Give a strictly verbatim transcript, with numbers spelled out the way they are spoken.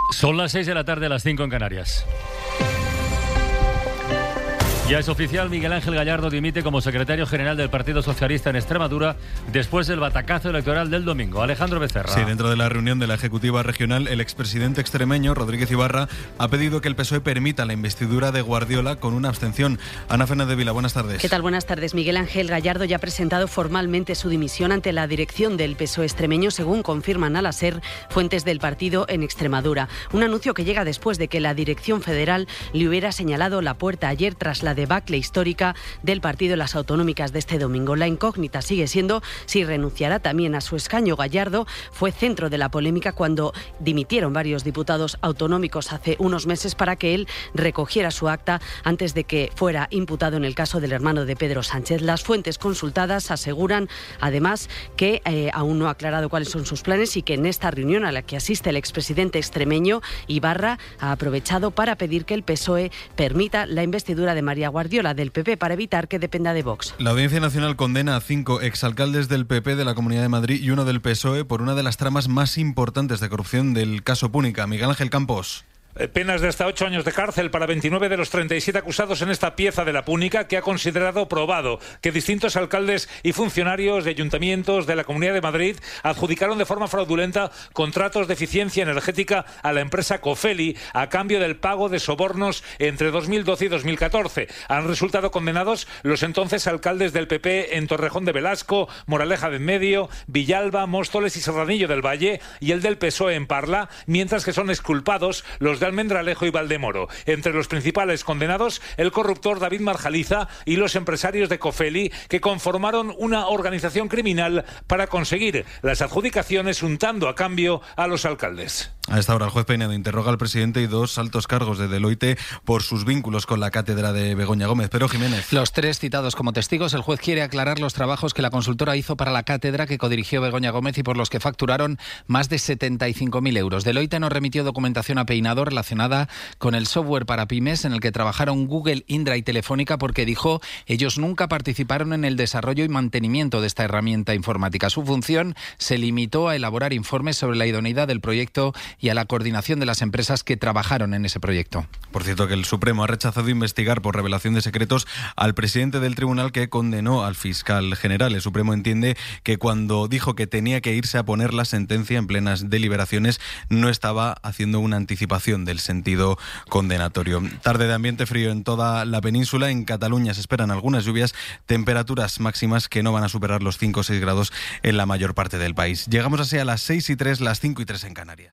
Son las seis de la tarde, las cinco en Canarias. Ya es oficial, Miguel Ángel Gallardo dimite como secretario general del Partido Socialista en Extremadura después del batacazo electoral del domingo. Alejandro Becerra. Sí, dentro de la reunión de la Ejecutiva Regional, el expresidente extremeño, Rodríguez Ibarra, ha pedido que el P S O E permita la investidura de Guardiola con una abstención. Ana Fernández Vila, buenas tardes. ¿Qué tal? Buenas tardes. Miguel Ángel Gallardo ya ha presentado formalmente su dimisión ante la dirección del P S O E extremeño, según confirman a la SER fuentes del partido en Extremadura. Un anuncio que llega después de que la dirección federal le hubiera señalado la puerta ayer tras la debacle histórica del partido en las autonómicas de este domingo. La incógnita sigue siendo si renunciará también a su escaño. Gallardo fue centro de la polémica cuando dimitieron varios diputados autonómicos hace unos meses para que él recogiera su acta antes de que fuera imputado en el caso del hermano de Pedro Sánchez. Las fuentes consultadas aseguran además que eh, aún no ha aclarado cuáles son sus planes y que en esta reunión a la que asiste el expresidente extremeño, Ibarra ha aprovechado para pedir que el P S O E permita la investidura de María Guardiola del P P para evitar que dependa de Vox. La Audiencia Nacional condena a cinco exalcaldes del P P de la Comunidad de Madrid y uno del P S O E por una de las tramas más importantes de corrupción del caso Púnica. Miguel Ángel Campos. Penas de hasta ocho años de cárcel para veintinueve de los treinta y siete acusados en esta pieza de la Púnica, que ha considerado probado que distintos alcaldes y funcionarios de ayuntamientos de la Comunidad de Madrid adjudicaron de forma fraudulenta contratos de eficiencia energética a la empresa Cofeli a cambio del pago de sobornos entre dos mil doce y dos mil catorce. Han resultado condenados los entonces alcaldes del P P en Torrejón de Velasco, Moraleja de Enmedio, Villalba, Móstoles y Serranillo del Valle, y el del P S O E en Parla, mientras que son exculpados los de Almendralejo y Valdemoro. Entre los principales condenados, el corruptor David Marjaliza y los empresarios de Cofeli, que conformaron una organización criminal para conseguir las adjudicaciones untando a cambio a los alcaldes. A esta hora el juez Penedo interroga al presidente y dos altos cargos de Deloitte por sus vínculos con la cátedra de Begoña Gómez. Pero Jiménez. Los tres citados como testigos, el juez quiere aclarar los trabajos que la consultora hizo para la cátedra que codirigió Begoña Gómez y por los que facturaron más de setenta y cinco mil euros. Deloitte nos remitió documentación a Peinado relacionada con el software para pymes en el que trabajaron Google, Indra y Telefónica, porque dijo ellos nunca participaron en el desarrollo y mantenimiento de esta herramienta informática. Su función se limitó a elaborar informes sobre la idoneidad del proyecto y a la coordinación de las empresas que trabajaron en ese proyecto. Por cierto, que el Supremo ha rechazado investigar por revelación de secretos al presidente del tribunal que condenó al fiscal general. El Supremo entiende que cuando dijo que tenía que irse a poner la sentencia en plenas deliberaciones no estaba haciendo una anticipación del sentido condenatorio. Tarde de ambiente frío en toda la península. En Cataluña se esperan algunas lluvias, temperaturas máximas que no van a superar los cinco o seis grados en la mayor parte del país. Llegamos así a las seis y tres, las cinco y tres en Canarias.